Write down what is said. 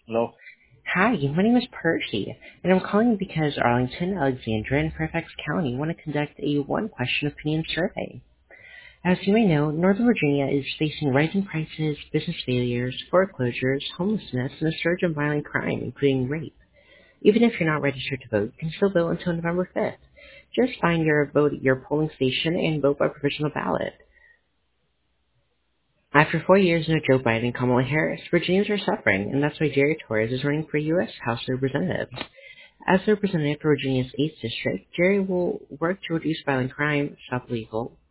Hello. Hi, my name is Percy, and I'm calling because Arlington, Alexandria, and Fairfax County want to conduct a one-question opinion survey. As you may know, Northern Virginia is facing rising prices, business failures, foreclosures, homelessness, and a surge of violent crime, including rape. Even if you're not registered to vote, you can still vote until November 5th. Just find your vote at your polling station and vote by provisional ballot. After 4 years under Joe Biden and Kamala Harris, Virginians are suffering, and that's why Jerry Torres is running for U.S. House of Representatives. As the representative for Virginia's 8th District, Jerry will work to reduce violent crime, stop illegal